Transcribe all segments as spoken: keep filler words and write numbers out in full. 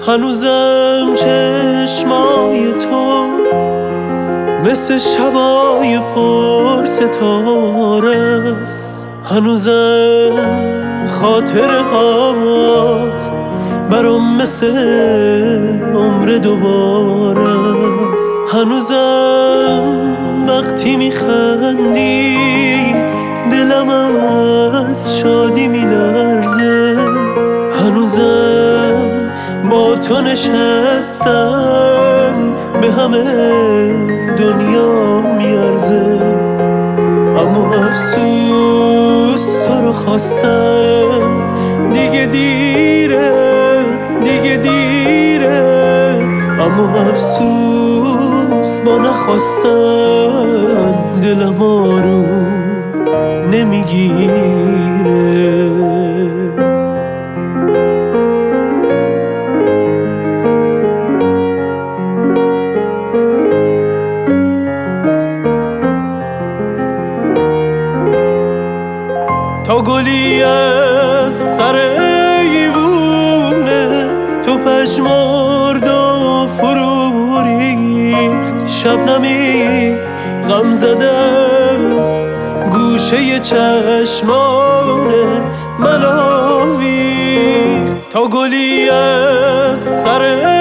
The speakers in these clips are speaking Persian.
هنوزم چشمای تو مثل شبای پر ستاره است. هنوزم خاطر هات برام مثل عمر دوباره است. هنوزم وقتی میخندی دلم از شادی میلرزه. هنوزم با تو نشستن به همه دنیا میارزه. اما افسوس تو رو خواستم دیگه دیره، دیگه دیره. اما افسوس با نخواستن دلم آروم نمیگیره. تا گلی از سر ایوونه تو پژمرد و فرو ریخت. شبنمی غم زده از گوشه چشمان من آویخت. تا گلی از سر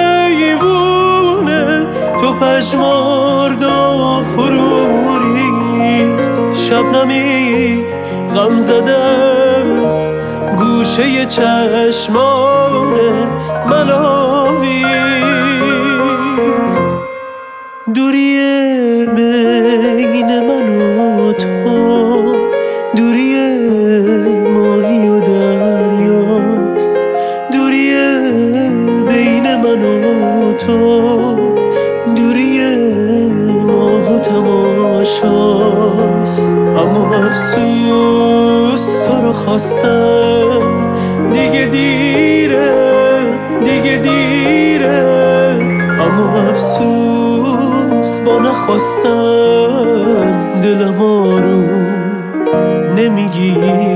ایوونه تو پژمرد و فرو ریخت. شبنمی غم زده از گوشه چشمان من آویخت. دوریه بین من و تو دوریه ماهی و دریاست. دوریه بین من و تو دوریه ماه و تماشاست. اما افسوس تو رو خواستم دیگه دیره، دیگه دیره. اما افسوس با نخواستن دلم آروم نمیگیره.